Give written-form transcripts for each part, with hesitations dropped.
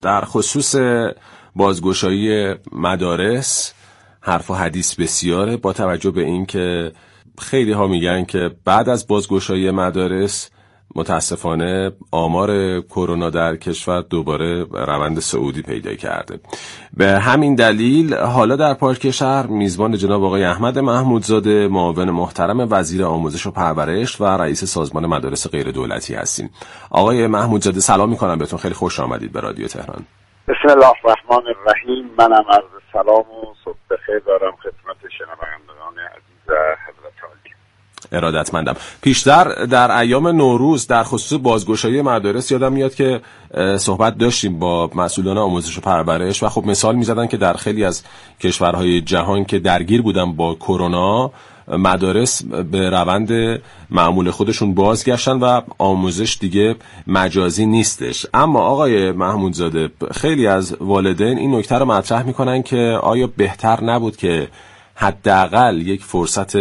در خصوص بازگشایی مدارس حرف و حدیث بسیاره، با توجه به این که خیلی ها میگن که بعد از بازگشایی مدارس متاسفانه آمار کرونا در کشور دوباره روند صعودی پیدا کرده. به همین دلیل حالا در پارک شهر میزبان جناب آقای احمد محمودزاده، معاون محترم وزیر آموزش و پرورش و رئیس سازمان مدارس غیر دولتی هستیم. آقای محمودزاده سلام میکنم بهتون، خیلی خوش آمدید به رادیو تهران. بسم الله الرحمن الرحیم. منم عرض سلام و صبح بخیر دارم خدمت شنوندگان عزیز حضرت عالی. ارادتمندم. پیشتر در ایام نوروز در خصوص بازگشایی مدارس یادم میاد که صحبت داشتیم با مسئولان آموزش و پرورش و خب مثال میزدن که در خیلی از کشورهای جهان که درگیر بودن با کرونا مدارس به روند معمول خودشون بازگشتن و آموزش دیگه مجازی نیستش. اما آقای محمودزاده، خیلی از والدین این نکته رو مطرح میکنن که آیا بهتر نبود که حداقل یک فرصت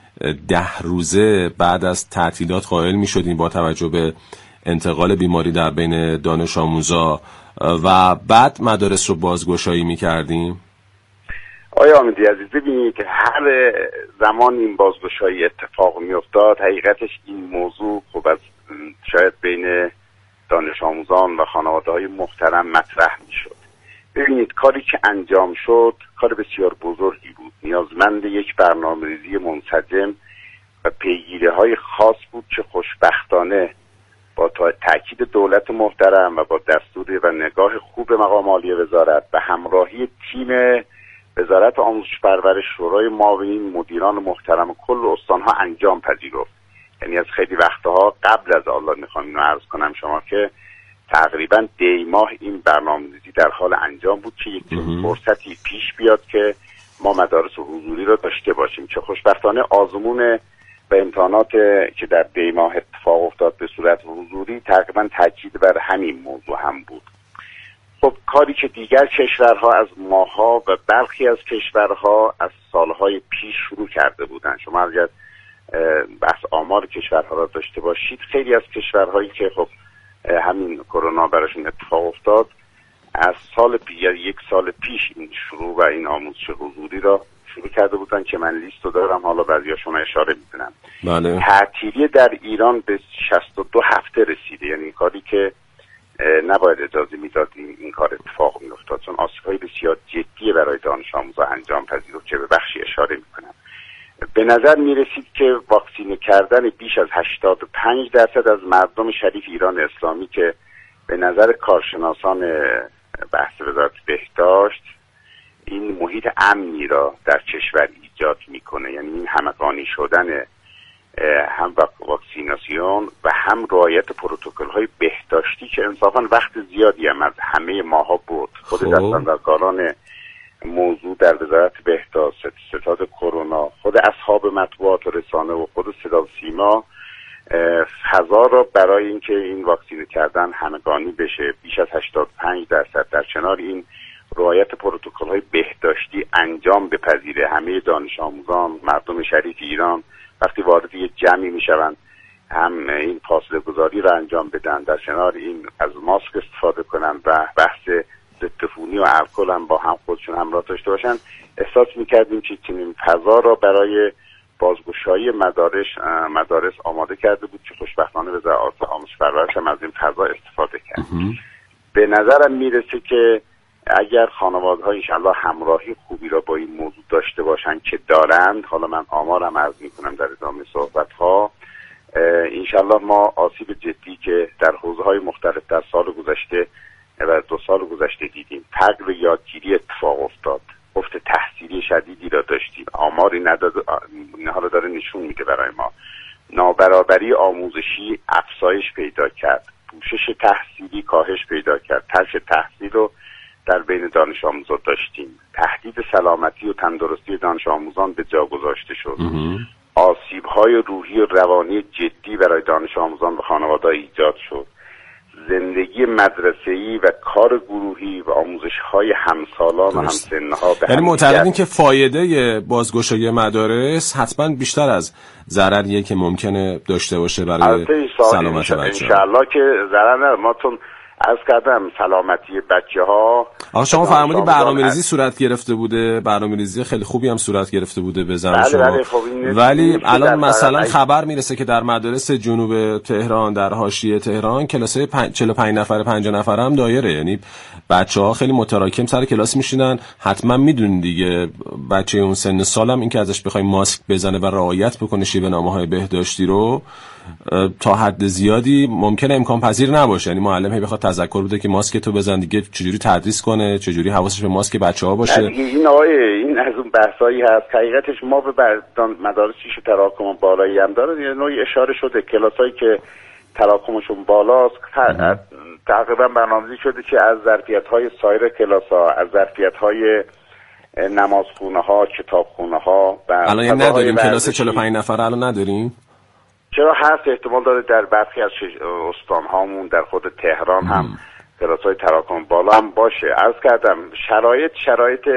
10 روزه بعد از تعطیلات قائل میشدیم با توجه به انتقال بیماری در بین دانش آموزا و بعد مدارس رو بازگشایی میکردیم؟ آیا آمدی عزیز، ببینید که هر زمان این بازگشایی اتفاق میافتاد حقیقتش این موضوع خب از شاید بین دانش آموزان و خانواده های محترم مطرح میشد. ببینید کاری که انجام شد کار بسیار بزرگی بود، نیازمند یک برنامه‌ریزی منسجم و پیگیری‌های خاص بود که خوشبختانه با تاکید دولت محترم و با دستور و نگاه خوب مقام عالی وزارت و همراهی تیم وزارت آموزش پرورش، شورای معاونین، مدیران محترم کل استان‌ها انجام پذیرفت. یعنی از خیلی وقتها قبل از الله میخوام اینو عرض کنم شما که تقریبا دی ماه این برنامه‌ریزی در حال انجام بود که یک فرصتی پیش بیاد که ما مدارس حضوری رو داشته باشیم، که خوشبختانه آزمون و امتحانات که در دی ماه اتفاق افتاد به صورت حضوری تقریبا تاکید بر همین موضوع هم بود. خب کاری که دیگر کشورها از ماها و برخی از کشورها از سالهای پیش شروع کرده بودن، شما اگر بحث آمار کشورها را داشته باشید، خیلی از کشورهایی که خب همین کرونا براشون اتفاق افتاد از یک سال پیش این شروع و این آموزش حضوری را شروع کرده بودن که من لیست رو دارم، حالا بعضیاشون اشاره می‌کنم. بله. تعطیلی در ایران به 62 هفته رسیده، یعنی این کاری که نباید اجازه میداد این کار اتفاق میافتاد، چون آسیب‌های بسیار جدی برای دانش آموزا انجام پذیرفت که به بخشی اشاره می‌کنم. به نظر میرسید که واکسینه کردن بیش از 85% از مردم شریف ایران اسلامی که به نظر کارشناسان بحث وزارت بهداشت این محیط امنی را در کشور ایجاد میکنه، یعنی این همگانی شدن هم واکسیناسیون و هم رعایت پروتکل‌های بهداشتی که انصافا وقت زیادی هم از همه ماها بود. خود دستاندرکاران موضوع در وزارت بهداشت، ستاد کرونا، خود اصحاب مطبوعات و رسانه و خود صدا و سیما فضا را برای اینکه این واکسینه کردن همگانی بشه بیش از 85% در کنار این رعایت پروتکل‌های بهداشتی انجام بپذیره. همه دانش آموزان مردم شریف ایران وقتی وارد یک جمعی میشوند هم این فاصله گذاری را انجام بدن، در کنار این از ماسک استفاده کنن و بحث ضدعفونی و الکل هم با هم خودشون همراه داشته باشن، احساس میکردیم که چنین فضا را برای بازگشایی مدارس آماده کرده بود که خوشبختانه وزارت آموزش و پرورش هم از این فضا استفاده کرد. به نظرم میرسه که اگر خانواده‌ها انشالله همراهی خوبی را با این موضوع داشته باشن که دارند، حالا من آمارم عرض میکنم در ادامه صحبت‌ها، انشالله ما آسیب جدی که در حوزه‌های مختلف در سال گذشته و 2 سال گذشته دیدیم، فقر یادگیری اتفاق افتاد، افت تحصیلی شدیدی را داشتیم، آماری نداده حالا داره نشون میده برای ما، نابرابری آموزشی افزایش پیدا کرد، پوشش تحصیلی کاهش پیدا کرد، ترک تحصیل رو در بین دانش آموزان داشتیم، تهدید سلامتی و تندرستی دانش آموزان به جا گذاشته شد، آسیب‌های روحی و روانی جدی برای دانش آموزان و خانواده‌ها ایجاد شد، زندگی مدرسه‌ای و کار گروهی و آموزش‌های همسالان و همسن‌ها به یعنی معتقدین که فایده بازگشایی مدارس حتما بیشتر از ضرریه که ممکنه داشته باشه برای سلامت بچه‌ها. انشالله که ضرر نداره. ما چون عرض کردم سلامتی بچه‌ها. شما فرمودید برنامه‌ریزی صورت گرفته بوده، برنامه‌ریزی خیلی خوبی هم صورت گرفته بوده به زعم شما. ولی الان مثلا خبر میرسه که در مدارس جنوب تهران، در حاشیه تهران، کلاسای 45 نفره 50 نفره هم دایره، یعنی بچه‌ها خیلی متراکم سر کلاس میشینن. حتما میدونید دیگه بچه اون سن سالم این که ازش بخوای ماسک بزنه و رعایت بکنه شیوه‌نامه‌های بهداشتی رو تا حد زیادی ممکنه امکان پذیر نباشه. یعنی معلم هی بخواد تذکر بده که ماسک تو بزن دیگه، چجوری تدریس کنه، چجوری حواسش به ماسک بچه‌ها باشه. این از اون بحثایی هست. حقیقتش ما به مدارس شیش تراکم بالایی هم داره، یه نوعی اشاره شده کلاسایی که تراکمشون بالاست تقریبا برنامه‌ریزی شده که از ظرفیت‌های سایر کلاس‌ها، از ظرفیت‌های نمازخونه‌ها، کتابخونه‌ها و الان نداریم کلاس 45 نفره الان نداریم. چرا هست؟ احتمال داره در برخی از استان‌هامون در خود تهران هم کلاس‌های تراکم بالا هم باشه. عرض کردم شرایط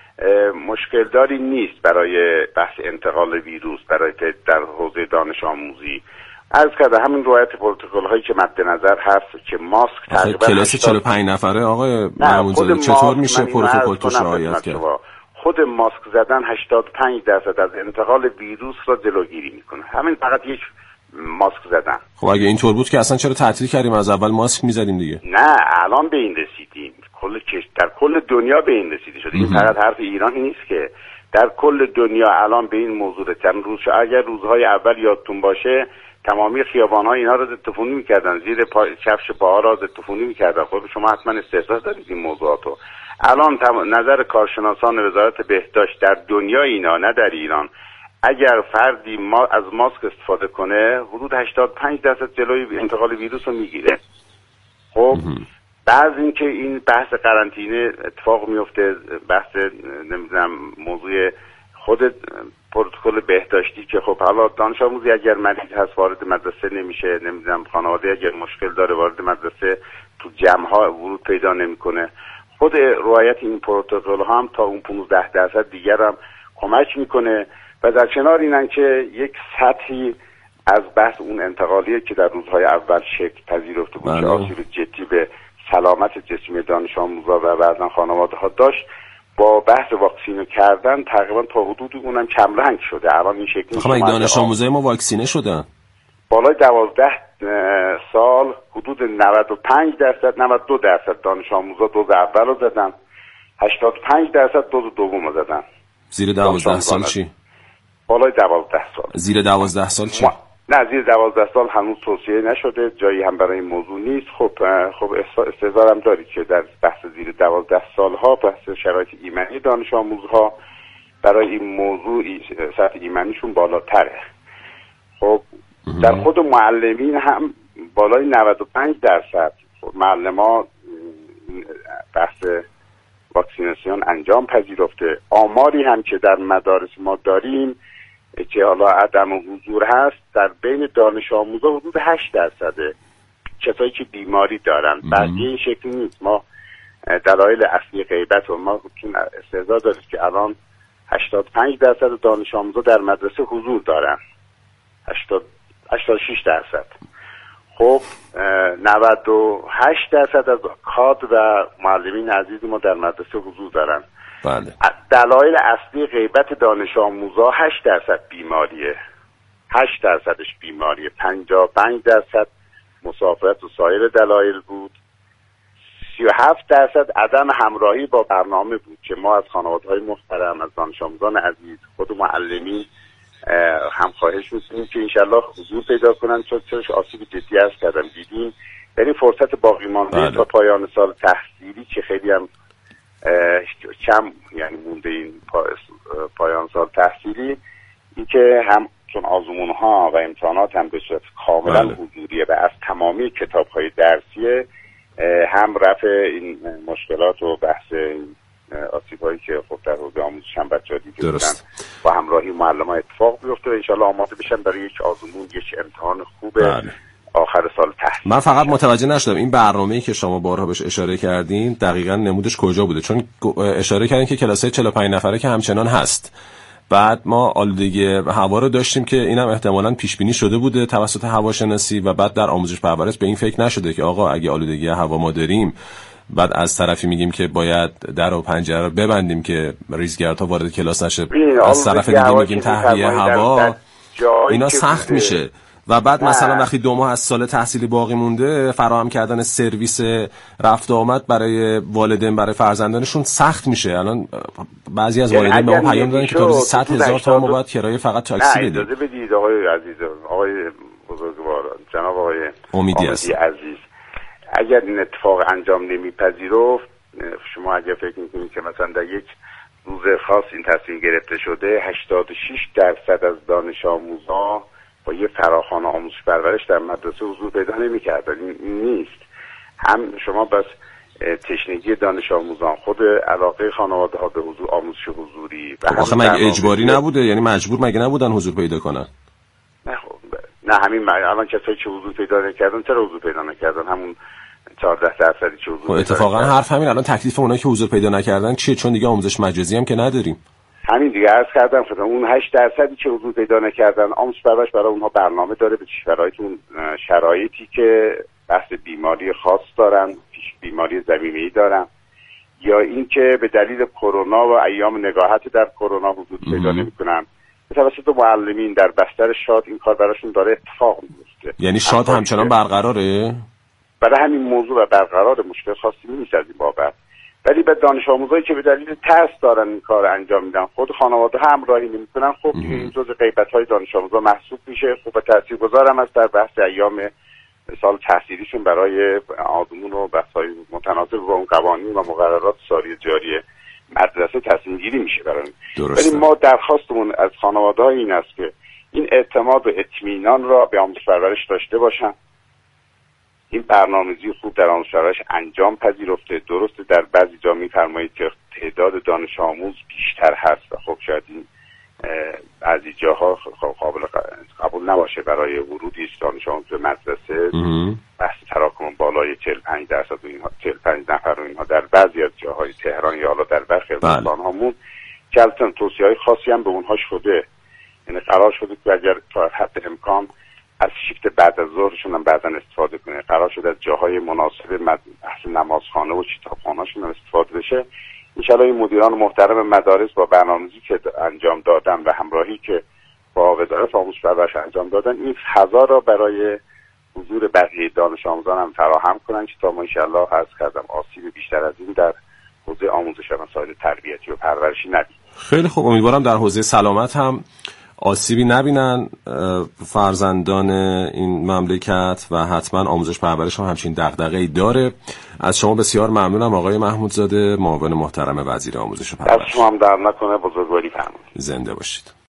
مشکل داری نیست برای بحث انتقال ویروس برای در حوزه دانش آموزی. عرض کردم همین رعایت پروتکل‌هایی که مد نظر هست که ماسک تقریبا کلاس 45 نفره آقای محمودزاده چطور میشه پروتکل توش رعایت کرد؟ خود ماسک زدن 85% از انتقال ویروس را جلوگیری میکنه. همین فقط یک ماسک زدن. خب اگه اینطور بود که اصلا چرا تعطیل کردیم؟ از اول ماسک میزدیم دیگه. نه الان به این رسیدیم، در کل دنیا به این رسیده شده. این فقط حرف ایران نیست که در کل دنیا الان به این موضوع رسیدن. اگر روزهای اول یادتون باشه تمامی خیابان‌ها اینا رو ضدعفونی می‌کردن، زیر کفش پاها را ضدعفونی می‌کردن. خب شما حتما استحضار دارید این موضوعاتو. الان نظر کارشناسان وزارت بهداشت در دنیا اینا، نه در ایران، اگر فردی از ماسک استفاده کنه حدود 85% جلوی انتقال ویروس رو میگیره. خب بعض اینکه این بحث قرنطینه اتفاق میفته، بحث نمیدونم موضوع خود پروتکل بهداشتی که خب حالا دانش آموزی اگر مریض هست وارد مدرسه نمیشه، نمیدونم خانواده اگر مشکل داره وارد مدرسه تو جمع‌ها ورود پیدا نمیکنه. خود رعایت این پروتکل ها هم تا اون 15% دیگر هم کمک میکنه و در کنار اینن که یک سطحی از بحث اون انتقالیه که در روزهای اول شکل پذیرفته بود که آسیب جدی به سلامت جسمی دانش آموزا و بعضا خانواده ها داشت، با بحث واکسینه کردن تقریبا تا حدود اونم کم رنگ شده. الان این شکلی خب دانش آموزای ما واکسینه شدن بالای 12 سال حدود 95% 92% دانش آموزا دوز اول رو زدن، 85% دوز دوم رو زدن. زیر 12 سال چی؟ بالای 12 سال. زیر 12 سال چی؟ نه زیر 12 سال هنوز توصیه نشده، جایی هم برای این موضوع نیست. خب استحضارم دارید که در بحث زیر 12 سال ها بحث شرایط ایمنی دانش آموزها برای این موضوع سطح ایمنیشون بالاتره. خب در خود معلمین هم بالای 95% معلمان بحث واکسیناسیون انجام پذیرفته. آماری هم که در مدارس ما داریم که حالا عدم حضور هست در بین دانش آموزا حدود 8% کسایی که بیماری دارن. بقیه این شکلی نیست. ما دلایل اصلی غیبت و ما استحضار داریم که الان 85% دانش آموزا در مدرسه حضور دارن، 86%. خب 98% از کادر و معلمین عزیز ما در مدرسه حضور دارن. بله. دلایل اصلی غیبت دانش آموزا 8% بیماریه، 8%ش بیماریه، 55% مسافرت و سایر دلایل بود، 37% عدم همراهی با برنامه بود که ما از خانواده‌های محترم، از دانش آموزان عزیز، خود معلمین هم خواهش می‌کنیم که انشالله حضور پیدا کنن، چون آسیب جدی هست کردم دیدیم. یعنی فرصت باقی مانده تا پایان سال تحصیلی که خیلی هم کم یعنی مونده این پایان سال تحصیلی، این که هم چون آزمون ها و امتحانات هم به صورت کاملا حضوریه و از تمامی کتاب های درسیه، هم رفع این مشکلات و بحث آسیب هایی که خب در حوزه آموزش هم بچه‌ها دیده بودن با همراهی معلم ها اتفاق بیفته و انشالله آماده بشن برای یک آزمون، یک امتحان خوب آخر سال تحصیل. من فقط متوجه نشدم این برنامه‌ای که شما بارها بهش اشاره کردین دقیقاً نمودش کجا بوده؟ چون اشاره کردین که کلاسای 45 نفره که همچنان هست، بعد ما آلودگی هوا رو داشتیم که اینم احتمالاً پیش بینی شده بوده توسط هواشناسی و بعد در آموزش پرورش به این فکر نشده که آقا اگه آلودگی هوا ما داریم، بعد از طرفی میگیم که باید در و پنجره رو ببندیم که ریزگردها وارد کلاس نشه، از طرف دیگه میگیم تهویه هوا، اینا سخت میشه. و بعد مثلا وقتی 2 ماه از سال تحصیلی باقی مونده، فراهم کردن سرویس رفت و آمد برای والدین برای فرزندانشون سخت میشه. الان بعضی از والدین به ما پیام دادن که تا روزی 100,000 تومان ما باید کرایه فقط تاکسی بدیم. اجازه بدید آقای عزیز، آقای بزرگوار، جناب آقای امیدی عزیز، اگر این اتفاق انجام نمیپذیرفت، شما اگر فکر میکنید که مثلا در یک روز خاص این تصمیم گرفته شده، 86% از دانش آموزان با یه فراخوان آموزش پرورش در مدرسه حضور پیدا نمی‌کردن. این نیست. هم شما بس تشنگی دانش آموزان، خود علاقه خانواده‌ها به حضور آموزش حضوری و آخه مگه اجباری نبوده؟ یعنی مجبور مگه نبودن حضور پیدا کنن؟ نه همین الان کسایی که حضور پیدا نکردن چرا حضور پیدا نکردن؟ همون 14% که حضور پیدا اتفاقا حرف همین. الان تکلیف اونایی که حضور پیدا نکردن چیه؟ چون دیگه آموزش مجازی هم که نداریم. همین دیگه عرض کردم خودم اون 8% که حضور پیدا نکردن، آموزش پرورش برای اونها برنامه داره به شرایطی که بحث بیماری خاص دارن، بیماری ضمیمه‌ای دارن، یا اینکه به دلیل کرونا و ایام نگاهت در کرونا حضور پیدا نمی‌کنن، توسط معلمین در بستر شاد این کار براشون داره اتفاق میفته. یعنی شاد همچنان برقراره؟ برای همین موضوع و برقرار، مشکل خاصی نیست از این بابت. ولی به دانش آموزایی که به دلیل ترس دارن این کار انجام میدن، خود خانواده همراهی نمیکنن، خب این جزء غیبت‌های دانش آموزا محسوب میشه. خب تاثیرگذار هم است در بحث ایام سال تحصیلیشون برای آزمون و بحث‌های متناسب با اون قوانین و مقررات ساری جاری مدرسه تصمیم گیری میشه برای. ولی ما درخواستمون از خانواده‌ها این است که این اعتماد و اطمینان را به آموزش پرورش داشته باشن. این برنامه‌ریزی خوب در آموزش پرورش انجام پذیرفته. درسته در بعضی جا می‌فرمایید که تعداد دانش آموز بیشتر هست و خب شاید این بعضی جاها قابل قبول نباشه برای ورودی دانش آموز به مدرسه. بحث تراکم بالای 45% و اینها 45 نفر و اینها در بعضی از جاهای تهران یا حالا در برخی از استان‌هامون که البته توصیه‌های خاصی هم به اونها شده. یعنی قرار شده که اگر تا حد امکان از شیفت بعد از ظهرشون هم بعداً استفاده کنه. قرار شده از جاهای مناسب بحث نمازخانه و کتابخانه‌شون هم استفاده بشه. انشالله این مدیران محترم مدارس با برنامه‌ریزی که انجام دادن و همراهی که با وزارت آموزش پرورش انجام دادن، این فضا را برای حضور بقیه دانش آموزان هم فراهم کنن که تا ما انشالله عرض کردم آسیب بیشتر از این در حوزه آموزش و مسائل تربیتی و پرورشی نبینیم. خیلی خوب، امیدوارم در حوزه سلامت هم آسیبی نبینن فرزندان این مملکت و حتما آموزش پرورش هم همچین دغدغه‌ای داره. از شما بسیار ممنونم آقای محمودزاده، معاون محترم وزیر آموزش و پرورش. دست شما هم در نکنه، بزرگواری فرمایید. زنده باشید.